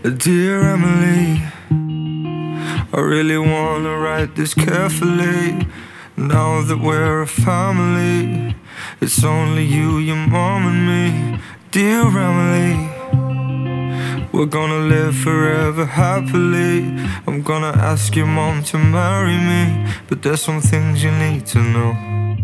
Dear Emily, I really wanna write this carefully. Now that we're a family, it's only you, your mom and me. Dear Emily, we're gonna live forever happily. I'm gonna ask your mom to marry me, but there's some things you need to know.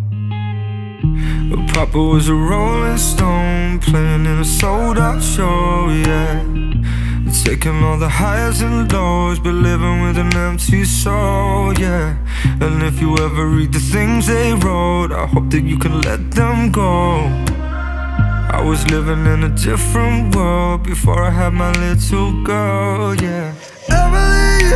Papa was a rolling stone, playing in a sold-out show, yeah. Taking all the highs and lows, but living with an empty soul, yeah. And if you ever read the things they wrote, I hope that you can let them go. I was living in a different world before I had my little girl, yeah. Emily,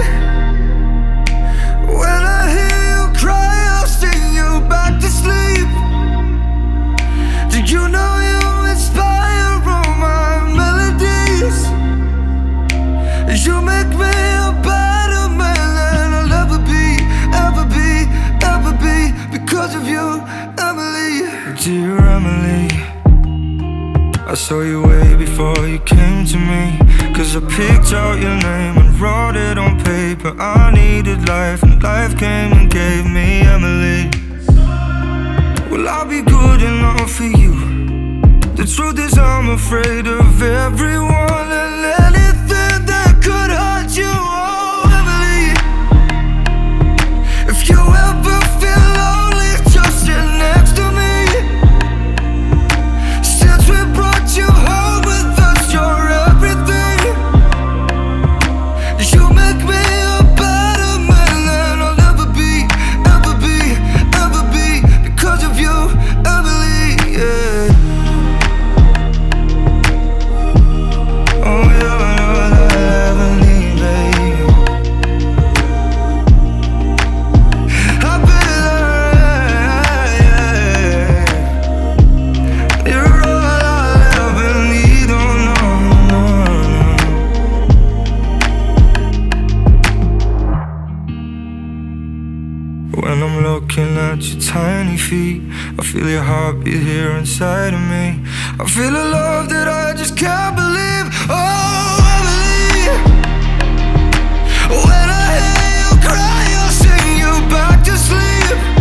when I hear you cry, I'll sing you back to sleep. Do you know you inspire all my melodies? You make me a better man than I'll ever be, ever be, ever be, because of you, Emily. Dear Emily, I saw you way before you came to me, 'cause I picked out your name and wrote it on paper. I needed life and life came and gave me Emily. Will I be good enough for you? The truth is I'm afraid of everyone and anything that could hurt you, oh Emily. If you ever feel lonely, just sit next to me. Since we brought you home with us, you're everything. You make me a better man than I'll ever be, ever be, ever be, because of you, Emily, yeah. When I'm looking at your tiny feet, I feel your heartbeat here inside of me. I feel a love that I just can't believe. Oh, Emily, when I hear you cry, I'll sing you back to sleep.